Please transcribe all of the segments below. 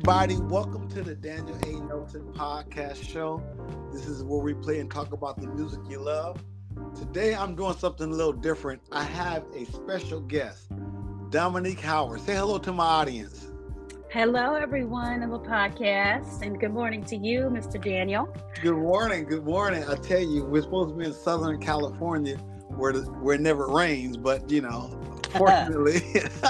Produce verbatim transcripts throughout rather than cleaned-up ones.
everybody. Welcome to the Daniel A. Nelson podcast show. This is where we play and talk about the music you love. Today, I'm doing something a little different. I have a special guest, Dominique Howard. Say hello to my audience. Hello, everyone on the podcast, and good morning to you, Mister Daniel. Good morning. Good morning. I tell you, we're supposed to be in Southern California where, the, where it never rains, but, you know, fortunately,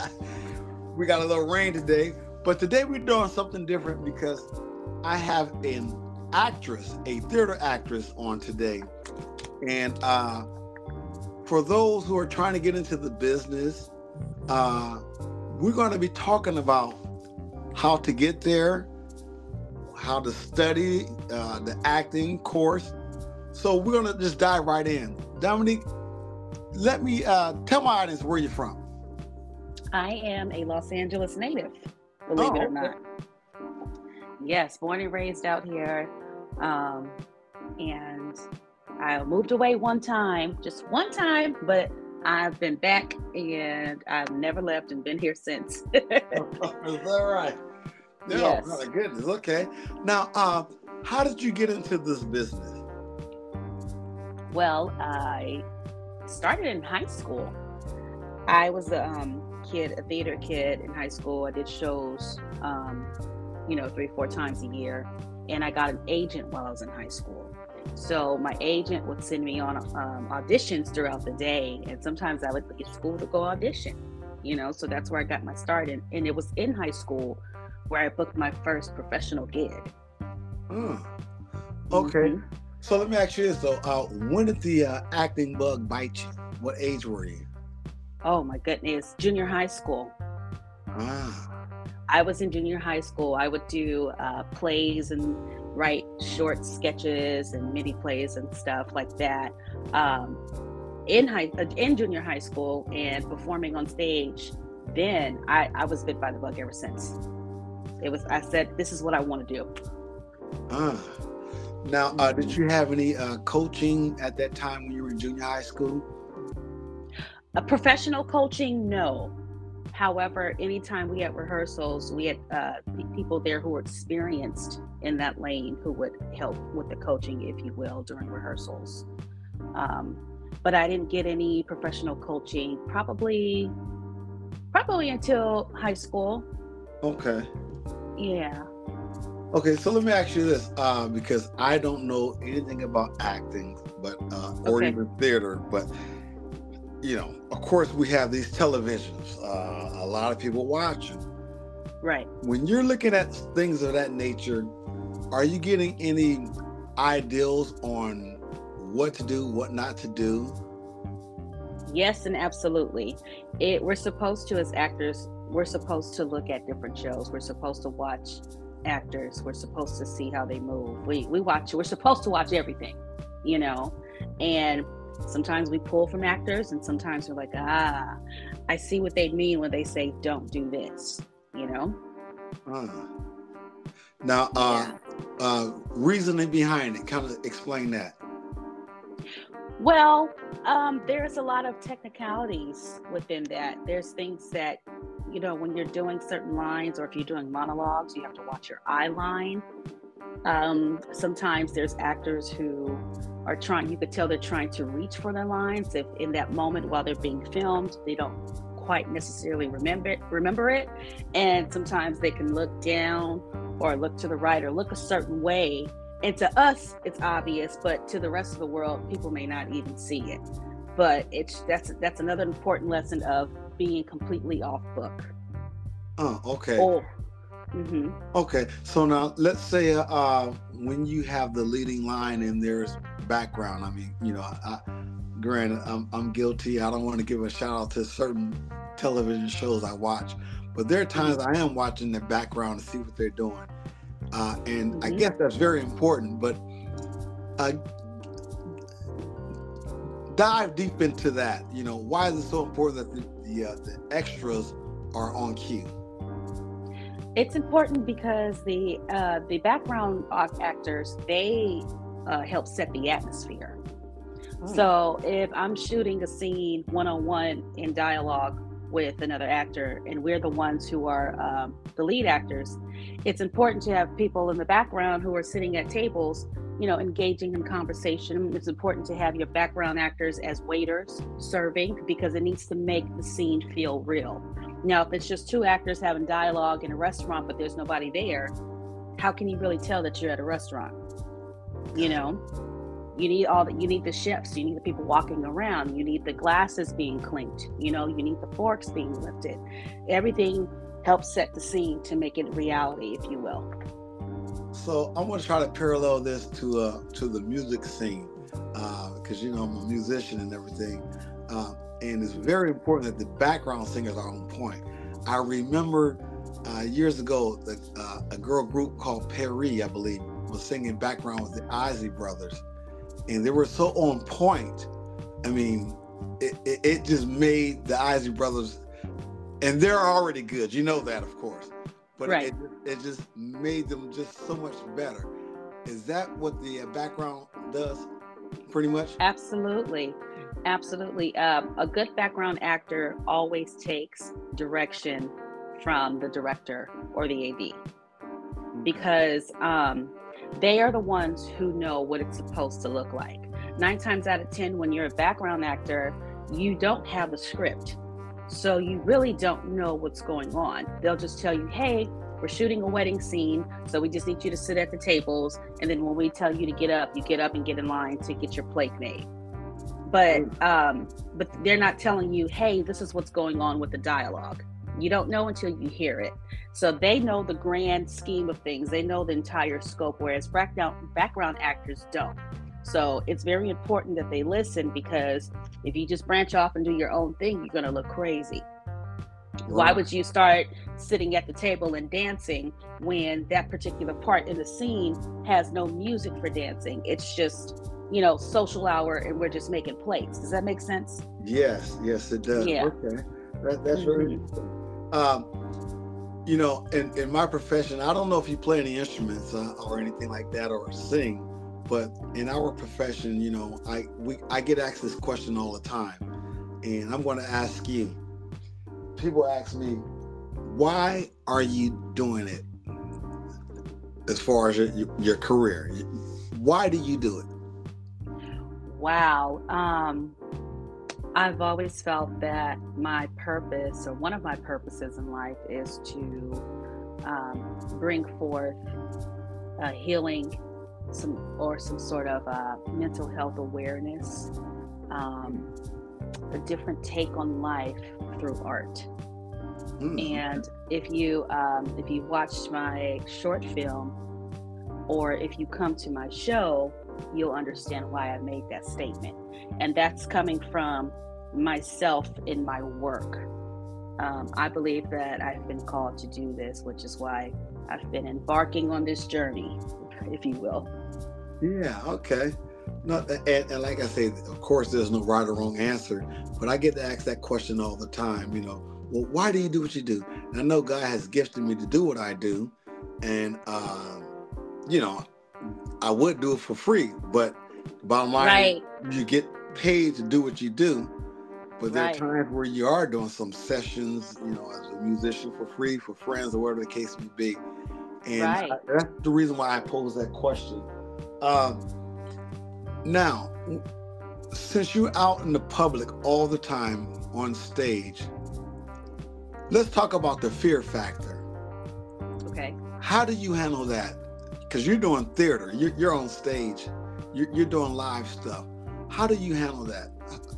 we got a little rain today. But today we're doing something different because I have an actress, a theater actress on today. And uh, for those who are trying to get into the business, uh, we're going to be talking about how to get there, how to study uh, the acting course. So we're going to just dive right in. Dominique, let me uh, tell my audience where you're from. I am a Los Angeles native. Believe Oh, it or okay. not. Yes, born and raised out here. Um, and I moved away one time, just one time, but I've been back and I've never left and been here since. Is that right? No, Yes. my goodness. Okay. Now, uh, how did you get into this business? Well, I started in high school. I was a um, kid, a theater kid in high school. I did shows, um, you know, three, four times a year. And I got an agent while I was in high school. So my agent would send me on um, auditions throughout the day. And sometimes I would leave school to go audition, you know, so that's where I got my start. In, and it was in high school where I booked my first professional gig. Hmm. Okay. Mhm. So let me ask you this, though. Uh, when did the uh, acting bug bite you? What age were you? Oh my goodness, junior high school. Ah. I was in junior high school. I would do uh, plays and write short sketches and mini plays and stuff like that um, in high uh, in junior high school and performing on stage. Then I, I was bit by the bug ever since. It was I said, this is what I want to do. Ah. Now, uh, did you have any uh, coaching at that time when you were in junior high school? A professional coaching, no. However, anytime we had rehearsals, we had uh, p- people there who were experienced in that lane who would help with the coaching, if you will, during rehearsals. Um, but I didn't get any professional coaching probably, probably until high school. Okay. Yeah. Okay, so let me ask you this, uh, because I don't know anything about acting, but uh, or Okay. even theater, but you know, of course, we have these televisions. Uh, a lot of people watching. Right. When you're looking at things of that nature, are you getting any ideals on what to do, what not to do? Yes, and absolutely. It we're supposed to, as actors, we're supposed to look at different shows. We're supposed to watch actors. We're supposed to see how they move. We we watch. We're supposed to watch everything, you know. And sometimes we pull from actors, and sometimes we're like, ah, I see what they mean when they say, "Don't do this," you know. Uh, now, uh, uh, reasoning behind it, kind of explain that. Well, um, there's a lot of technicalities within that. There's things that, you know, when you're doing certain lines or if you're doing monologues, you have to watch your eye line. Um, sometimes there's actors who are trying, you could tell they're trying to reach for their lines. If in that moment while they're being filmed, they don't quite necessarily remember it, remember it. And sometimes they can look down or look to the right or look a certain way. And to us, it's obvious, but to the rest of the world, people may not even see it. But it's that's that's another important lesson of being completely off book. Oh, okay. Or, mhm. Okay. So now let's say uh, when you have the leading line and there's background. I mean, you know, I, granted, I'm, I'm guilty. I don't want to give a shout out to certain television shows I watch, but there are times I am watching the background to see what they're doing. Uh, and mm-hmm. I guess that's very important, but uh, dive deep into that. You know, why is it so important that the, the, uh, the extras are on cue? It's important because the uh, the background actors, they uh, help set the atmosphere. Oh. So if I'm shooting a scene one-on-one in dialogue with another actor and we're the ones who are um, the lead actors, it's important to have people in the background who are sitting at tables, you know, engaging in conversation. It's important to have your background actors as waiters serving, because it needs to make the scene feel real. Now, if it's just two actors having dialogue in a restaurant, but there's nobody there, how can you really tell that you're at a restaurant? You know, you need all the, you need the chefs, you need the people walking around, you need the glasses being clinked, you know, you need the forks being lifted. Everything helps set the scene to make it reality, if you will. So I'm going to try to parallel this to uh, to the music scene, because uh, you know I'm a musician and everything, uh, and it's very important that the background singers are on point. I remember uh, years ago, the, uh, a girl group called Perry, I believe, was singing background with the Isley Brothers, and they were so on point. I mean, it, it, it just made the Isley Brothers, and they're already good, you know that, of course. But right. it, it just made them just so much better. Is that what the background does, pretty much? Absolutely. Absolutely. Um, a good background actor always takes direction from the director or the A D, because um, they are the ones who know what it's supposed to look like. Nine times out of ten, when you're a background actor, you don't have the script. So you really don't know what's going on. They'll just tell you, hey, we're shooting a wedding scene, so we just need you to sit at the tables. And then when we tell you to get up, you get up and get in line to get your plate made. But um, but they're not telling you, hey, this is what's going on with the dialogue. You don't know until you hear it. So they know the grand scheme of things. They know the entire scope, whereas background, background actors don't. So it's very important that they listen, because if you just branch off and do your own thing, you're going to look crazy. Right. Why would you start sitting at the table and dancing when that particular part in the scene has no music for dancing? It's just, you know, social hour and we're just making plates. Does that make sense? Yes, yes, it does. Yeah. Okay. That, that's very mm-hmm. interesting. Um, you know, in, in my profession, I don't know if you play any instruments uh, or anything like that or sing. But in our profession, you know, I we I get asked this question all the time, and I'm going to ask you. People ask me, why are you doing it? As far as your your career, why do you do it? Wow, um, I've always felt that my purpose, or one of my purposes in life, is to um, bring forth uh, healing. Some or some sort of uh, mental health awareness, um, a different take on life through art. Mm. And if you um, if you watched my short film, or if you come to my show, you'll understand why I made that statement. And that's coming from myself in my work. Um, I believe that I've been called to do this, which is why I've been embarking on this journey, if you will. Yeah, okay. No, and, and like I say, of course, there's no right or wrong answer, but I get to ask that question all the time, you know, well, why do you do what you do? And I know God has gifted me to do what I do, and, um, you know, I would do it for free, but bottom line, right. You get paid to do what you do, but there right. are times where you are doing some sessions, you know, as a musician for free, for friends, or whatever the case may be. And right. I, that's the reason why I pose that question. Um, now, since you're out in the public all the time on stage, let's talk about the fear factor. Okay. How do you handle that? Because you're doing theater, you're, you're on stage, you're, you're doing live stuff. How do you handle that?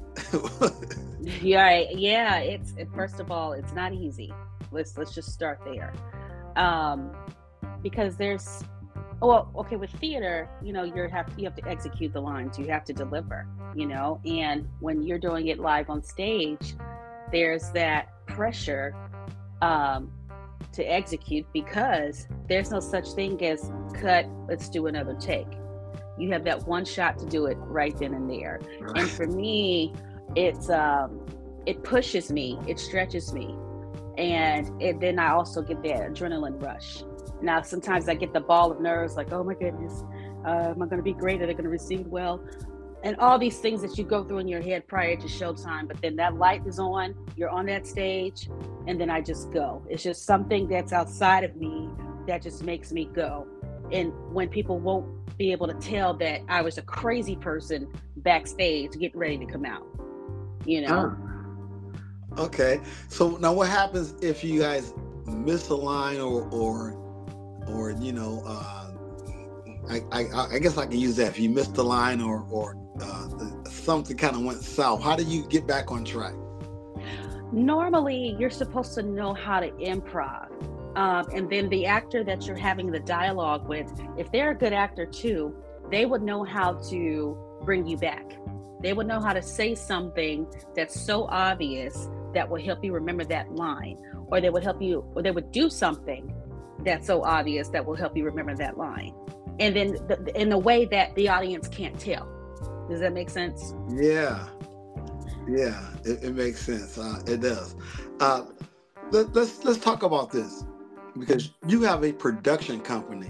yeah, yeah. It's it, first of all, it's not easy. Let's let's just start there, um, because there's. Well, okay, with theater, you know, you have you have to execute the lines, you have to deliver, you know, and when you're doing it live on stage, there's that pressure um, to execute, because there's no such thing as cut, let's do another take. You have that one shot to do it right then and there. Right. And for me, it's um, it pushes me, it stretches me, and it, then I also get that adrenaline rush. Now, sometimes I get the ball of nerves, like, oh my goodness, uh, am I going to be great? Are they going to receive it well? and all these things that you go through in your head prior to showtime. But then that light is on, you're on that stage, and then I just go. It's just something that's outside of me that just makes me go. And when people won't be able to tell that I was a crazy person backstage getting ready to come out, you know? Oh. Okay. So now what happens if you guys miss a line or, or, or, you know, uh, I, I, I guess I can use that. If you missed the line or, or uh, something kind of went south, how do you get back on track? Normally, you're supposed to know how to improv. Um, and then the actor that you're having the dialogue with, if they're a good actor too, they would know how to bring you back. They would know how to say something that's so obvious that will help you remember that line, or they would help you, or they would do something that's so obvious that will help you remember that line. And then the, in a way that the audience can't tell. Does that make sense? Yeah. Yeah, it, it makes sense. Uh, it does. Uh, let, let's let's talk about this, because you have a production company.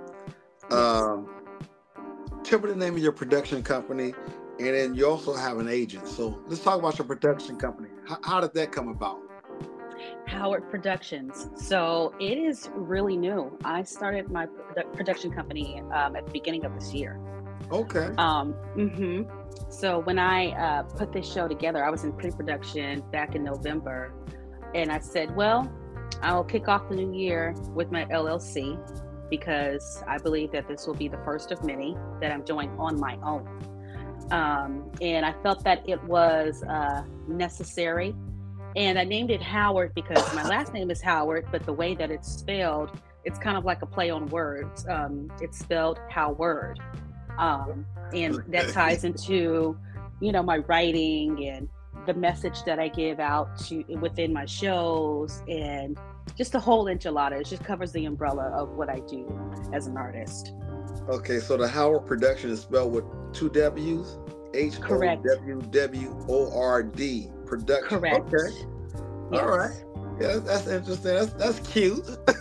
Um, tell me the name of your production company, and then you also have an agent. So let's talk about your production company. How, how did that come about? Howard Productions. So it is really new. I started my produ- production company um, at the beginning of this year. Okay. Um, mm-hmm. So when I uh, put this show together, I was in pre-production back in November, and I said, well, I'll kick off the new year with my L L C, because I believe that this will be the first of many that I'm doing on my own. Um, and I felt that it was uh, necessary. And I named it Howard because my last name is Howard, but the way that it's spelled, it's kind of like a play on words. Um, it's spelled Howard. Um, and that ties into, you know, my writing and the message that I give out to within my shows, and just the whole enchilada. It just covers the umbrella of what I do as an artist. Okay, so the Howard Production is spelled with two W's? H O W W O R D. Production. Correct. Okay. Yes. All right. Yeah, that's interesting. That's that's cute.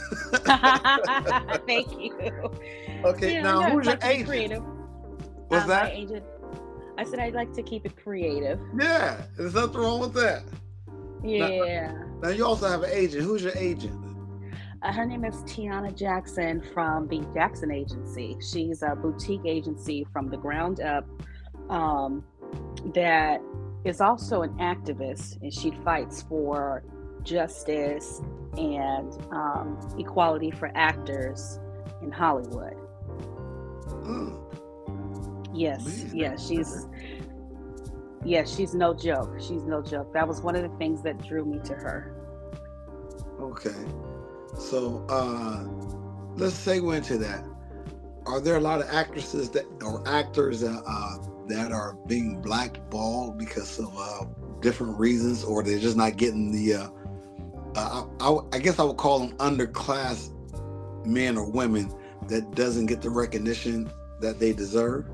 Thank you. Okay, yeah, now yeah, who's like your agent? Creative. What's um, that? My agent. I said I'd like to keep it creative. Yeah, there's nothing wrong with that. Yeah. Now, now you also have an agent. Who's your agent? Uh, her name is Tiana Jackson from the Jackson Agency. She's a boutique agency from the ground up um, that is also an activist, and she fights for justice and um, equality for actors in Hollywood. Oh, yes, man. yes, she's yes, she's no joke. She's no joke. That was one of the things that drew me to her. Okay, so uh, let's segue into that. Are there a lot of actresses that or actors that uh, that are being blackballed because of uh, different reasons, or they're just not getting the? Uh, uh, I, I, I guess I would call them underclass men or women that doesn't get the recognition that they deserve.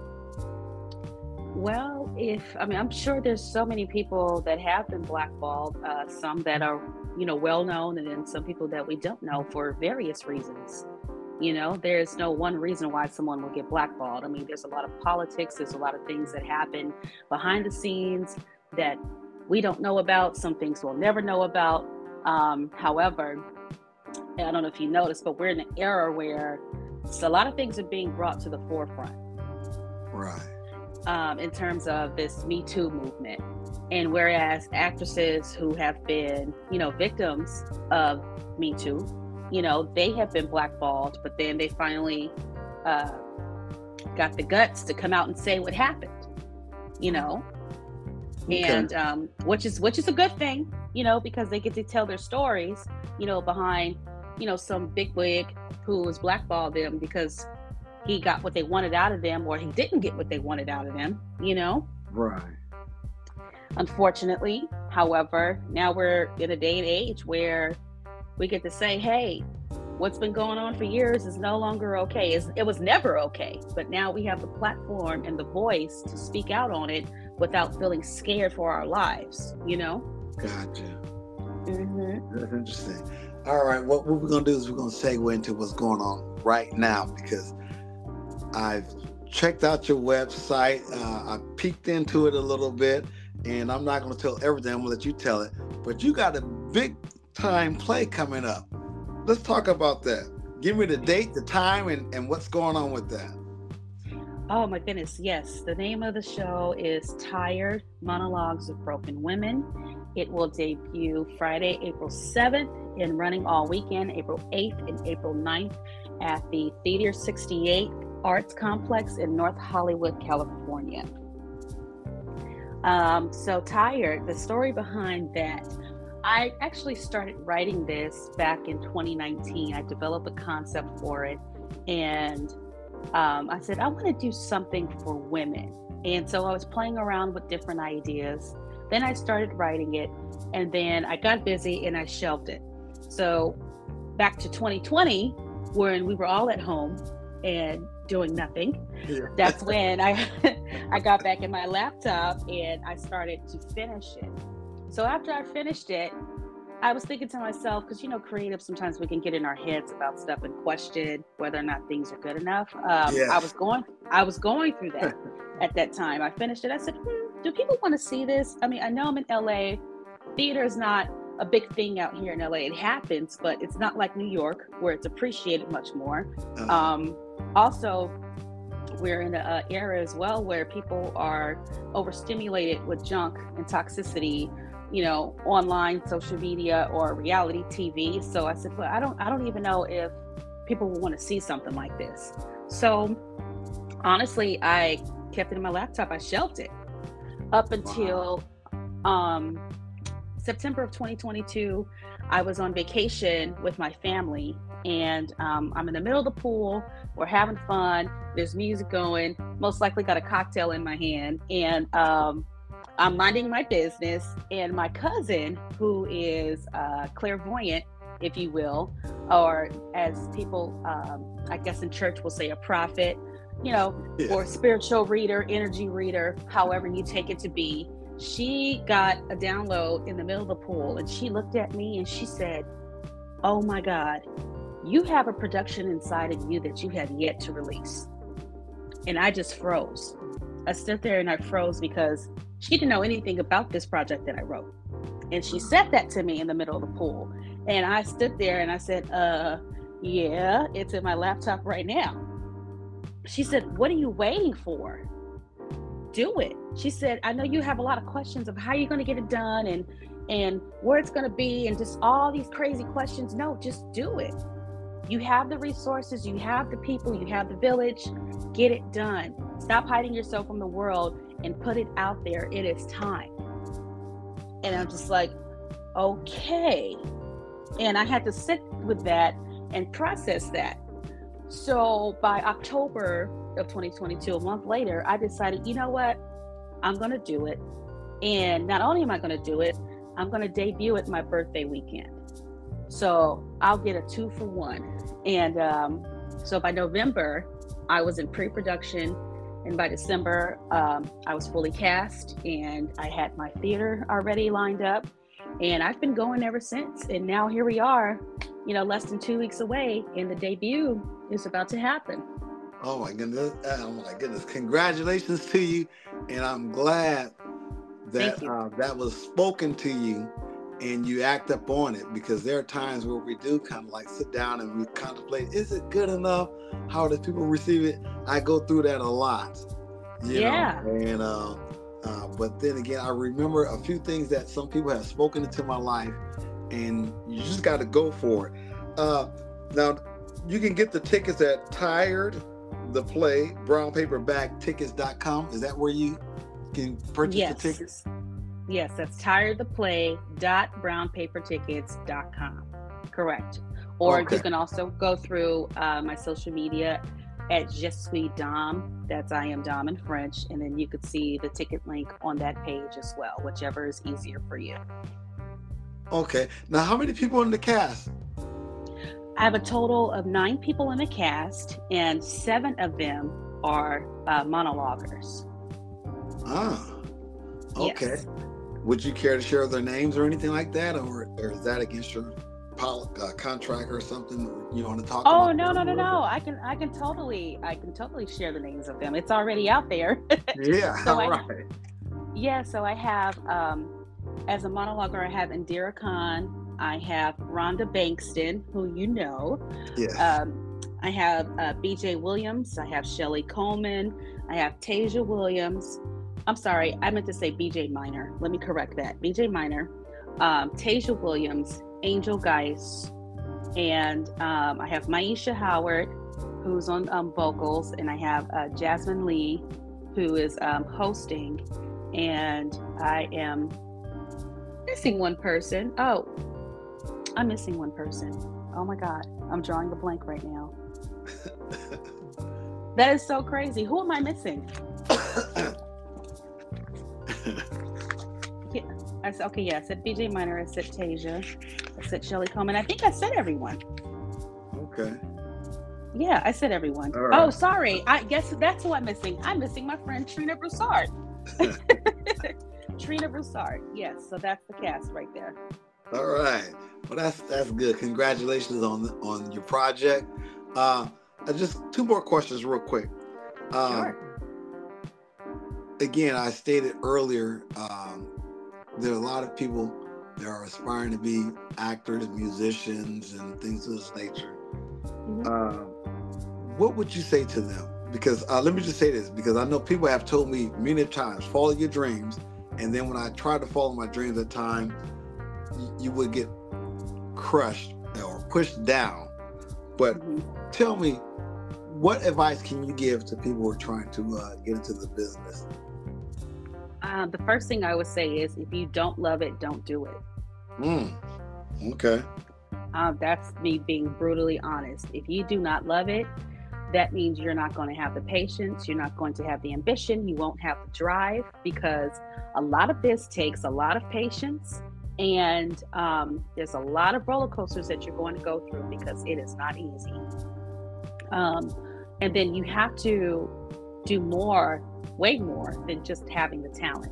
Well, if I mean, I'm sure there's so many people that have been blackballed. Uh, some that are, you know, well known, and then some people that we don't know for various reasons. You know, there's no one reason why someone will get blackballed. I mean, there's a lot of politics. There's a lot of things that happen behind the scenes that we don't know about. Some things we'll never know about. Um, however, I don't know if you noticed, but we're in an era where a lot of things are being brought to the forefront. Right. Um, in terms of this Me Too movement. And whereas actresses who have been, you know, victims of Me Too, you know, they have been blackballed, but then they finally uh, got the guts to come out and say what happened, you know, okay. and um, which is which is a good thing, you know, because they get to tell their stories, you know, behind, you know, some bigwig who was blackballed them because he got what they wanted out of them, or he didn't get what they wanted out of them, you know? Right. Unfortunately, however, now we're in a day and age where we get to say, hey, what's been going on for years is no longer okay. It's, it was never okay, but now we have the platform and the voice to speak out on it without feeling scared for our lives, you know? Gotcha. Mm-hmm. That's interesting. All right, what, what we're gonna do is we're gonna segue into what's going on right now, because I've checked out your website. Uh, I peeked into it a little bit, and I'm not going to tell everything. I'm going to let you tell it. But you got a big time play coming up. Let's talk about that. Give me the date, the time, and, and what's going on with that. Oh my goodness, yes. The name of the show is Tired Monologues of Broken Women. It will debut Friday, April seventh, and running all weekend, April eighth and April ninth at the Theater sixty-eight Arts Complex in North Hollywood, California. Um, so Tired, the story behind that, I actually started writing this back in twenty nineteen. I developed a concept for it, and um, I said, I want to do something for women. And so I was playing around with different ideas. Then I started writing it, and then I got busy and I shelved it. So back to twenty twenty, when we were all at home and doing nothing, yeah. That's when I I got back in my laptop and I started to finish it. So after I finished it, I was thinking to myself, because you know, creative, sometimes we can get in our heads about stuff and question whether or not things are good enough. Um, yes. I was going, I was going through that at that time. I finished it. I said, hmm, do people want to see this? I mean, I know I'm in L A. Theater is not a big thing out here in L A. It happens, but it's not like New York where it's appreciated much more. Uh-huh. Um, also, we're in an era as well where people are overstimulated with junk and toxicity, you know, online, social media, or reality T V. So I said, well, I don't, I don't even know if people will want to see something like this. So honestly, I kept it in my laptop. I shelved it up until wow. um, September of twenty twenty-two. I was on vacation with my family, and um, I'm in the middle of the pool. We're having fun. There's music going. Most likely got a cocktail in my hand, and um, I'm minding my business, and my cousin, who is uh, clairvoyant, if you will, or as people, um, I guess in church will say, a prophet, you know, yeah. or spiritual reader, energy reader, however you take it to be. She got a download in the middle of the pool, and she looked at me and she said, oh my God, you have a production inside of you that you have yet to release. And I just froze. I stood there and I froze because she didn't know anything about this project that I wrote. And she said that to me in the middle of the pool. And I stood there and I said, uh, yeah, it's in my laptop right now. She said, what are you waiting for? Do it. She said, I know you have a lot of questions of how you're going to get it done and, and where it's going to be and just all these crazy questions. No, just do it. You have the resources, you have the people, you have the village. Get it done. Stop hiding yourself from the world and put it out there. It is time. And I'm just like, okay. And I had to sit with that and process that. So by October of twenty twenty-two, a month later, I decided, you know what? I'm going to do it. And not only am I going to do it, I'm going to debut it my birthday weekend. So I'll get a two for one. And um, so by November, I was in pre-production. And by December, um, I was fully cast and I had my theater already lined up. And I've been going ever since. And now here we are, you know, less than two weeks away, and the debut is about to happen. Oh my goodness. Oh my goodness. Congratulations to you. And I'm glad that uh, that was spoken to you and you act up on it, because there are times where we do kind of like sit down and we contemplate, is it good enough? How do people receive it? I go through that a lot. You yeah. know? And, uh, uh, but then again, I remember a few things that some people have spoken into my life, and you just got to go for it. Uh, now, you can get the tickets at Tired the Play, brown paperback tickets dot com. Is that where you can purchase yes. the tickets? Yes, that's tired the play dot brown paper tickets dot com. Correct. Or okay. you can also go through uh, my social media at Je suis Dom. That's I am Dom in French. And then you could see the ticket link on that page as well, whichever is easier for you. Okay. Now, how many people in the cast? I have a total of nine people in the cast, and seven of them are uh, monologuers. Ah, okay. Yes. Would you care to share their names or anything like that, or, or is that against your pol- uh, contractor or something you want to talk Oh about? no no no no! I can I can totally I can totally share the names of them. It's already out there. Yeah, so all I right. yeah so I have um, as a monologuer I have Indira Khan. I have Rhonda Bankston, who you know. Yes. Um, I have uh, B J Williams. I have Shelly Coleman. I have Tasia Williams. I'm sorry, I meant to say B J Minor. Let me correct that. B J Minor, um, Tasia Williams, Angel Geis, and um, I have Maisha Howard, who's on um, vocals, and I have uh, Jasmine Lee, who is um, hosting, and I am missing one person. Oh, I'm missing one person. Oh my God, I'm drawing a blank right now. That is so crazy. Who am I missing? Yeah, I said okay. Yeah, I said B J Minor. I said Tasia. I said Shelly Coleman. I think I said everyone. Okay. Yeah, I said everyone. Right. Oh, sorry. I guess that's who I'm missing. I'm missing my friend Trina Broussard. Trina Broussard. Yes, so that's the cast right there. All right. Well, that's that's good. Congratulations on on your project. Uh, just two more questions, real quick. Um, Sure. Again, I stated earlier, um, there are a lot of people that are aspiring to be actors, musicians, and things of this nature. Mm-hmm. Uh, what would you say to them? Because uh, let me just say this, because I know people have told me many times, follow your dreams. And then when I tried to follow my dreams at times, you, you would get crushed or pushed down. But Mm-hmm. tell me, what advice can you give to people who are trying to uh, get into the business? Um, the first thing I would say is if you don't love it, don't do it. Mm. Okay. Um, that's me being brutally honest. If you do not love it, that means you're not going to have the patience. You're not going to have the ambition. You won't have the drive, because a lot of this takes a lot of patience. And um, there's a lot of roller coasters that you're going to go through, because it is not easy. Um, and then you have to do more, way more than just having the talent.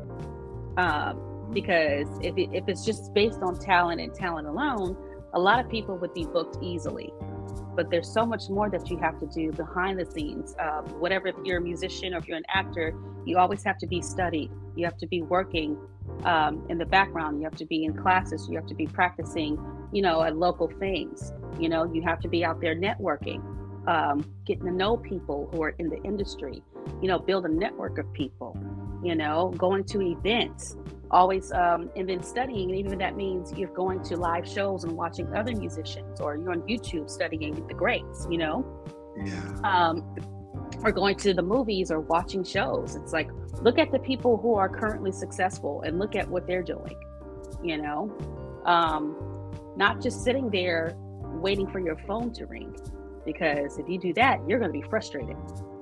Um, because if, it, if it's just based on talent and talent alone, a lot of people would be booked easily. But there's so much more that you have to do behind the scenes. Um, whatever, if you're a musician or if you're an actor, you always have to be studied. You have to be working um, in the background. You have to be in classes. You have to be practicing, you know, at local things. You know, you have to be out there networking, um, getting to know people who are in the industry, you know, build a network of people, you know, going to events, always, um, and then studying. And even if that means you're going to live shows and watching other musicians, or you're on YouTube studying the greats, you know, Yeah. um, or going to the movies or watching shows. It's like, look at the people who are currently successful and look at what they're doing, you know, um, not just sitting there waiting for your phone to ring, because if you do that, you're going to be frustrated.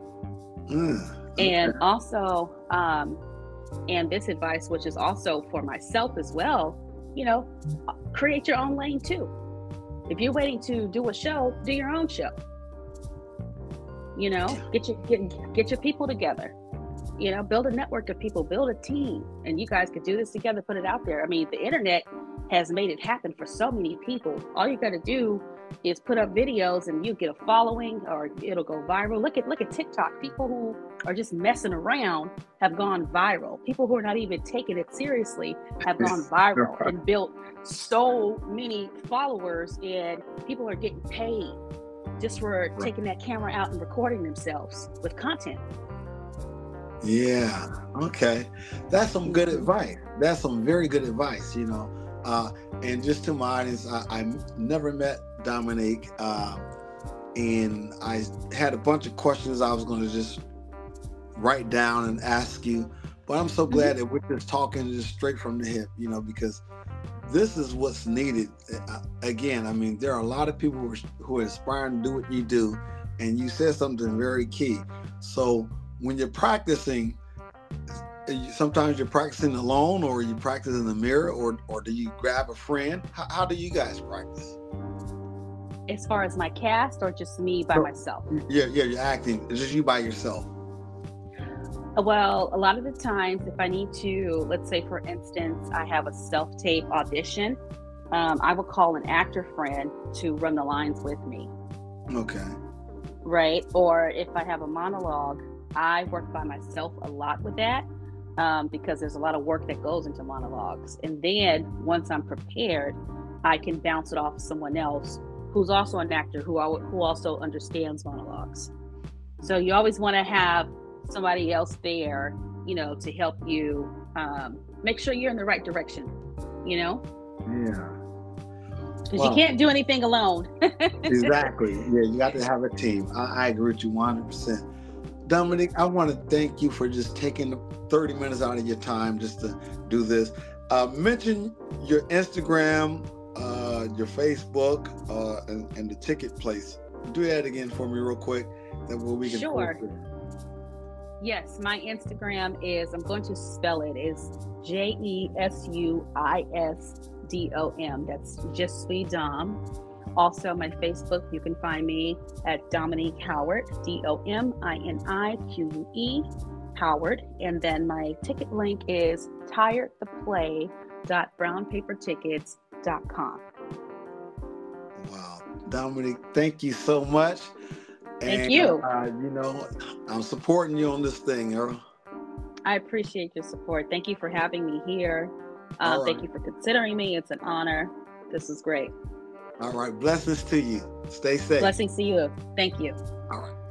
Mm. Okay. And also, um, and this advice, which is also for myself as well, you know, create your own lane too. If you're waiting to do a show, do your own show. You know, get your get, get your people together. You know, build a network of people, build a team, and you guys could do this together. Put it out there. I mean, the internet has made it happen for so many people. All you got to do is put up videos, and you get a following, or it'll go viral. Look at look at TikTok. People who are just messing around have gone viral. People who are not even taking it seriously have gone viral and built so many followers, and people are getting paid just for taking that camera out and recording themselves with content. Yeah. Okay. That's some good advice. That's some very good advice, you know. Uh, and just to my audience, I, I never met Dominique, uh, and I had a bunch of questions I was going to just write down and ask you. But I'm so glad that we're just talking just straight from the hip, you know, because this is what's needed. Uh, again, I mean, there are a lot of people who are, who are aspiring to do what you do, and you said something very key. So when you're practicing, sometimes you're practicing alone, or you practice in the mirror, or or do you grab a friend? How, how do you guys practice? As far as my cast, or just me by So, myself? Yeah, yeah, you're acting. It's just you by yourself. Well, a lot of the times, if I need to, let's say for instance, I have a self-tape audition, um, I will call an actor friend to run the lines with me. Okay. Right. Or if I have a monologue, I work by myself a lot with that um, because there's a lot of work that goes into monologues. And then once I'm prepared, I can bounce it off someone else who's also an actor who who also understands monologues. So you always want to have somebody else there, you know, to help you um, make sure you're in the right direction, you know? Yeah. Because Wow. you can't do anything alone. Exactly. Yeah, you got to have a team. I, I agree with you one hundred percent. Dominique, I want to thank you for just taking thirty minutes out of your time just to do this. Uh, mention your Instagram, uh, your Facebook, uh, and, and the ticket place. Do that again for me real quick. That way we can Sure. Yes, my Instagram is, I'm going to spell it, is J E S U I S D O M. That's Je suis Dom. Also, my Facebook, you can find me at Dominique Howard, D O M I N I Q U E, Howard. And then my ticket link is tired the play dot brown paper tickets dot com. Wow. Dominique, thank you so much. Thank and, you. Uh, you know, I'm supporting you on this thing, Earl. I appreciate your support. Thank you for having me here. Um, right. Thank you for considering me. It's an honor. This is great. All right. Blessings to you. Stay safe. Blessings to you. Thank you. All right.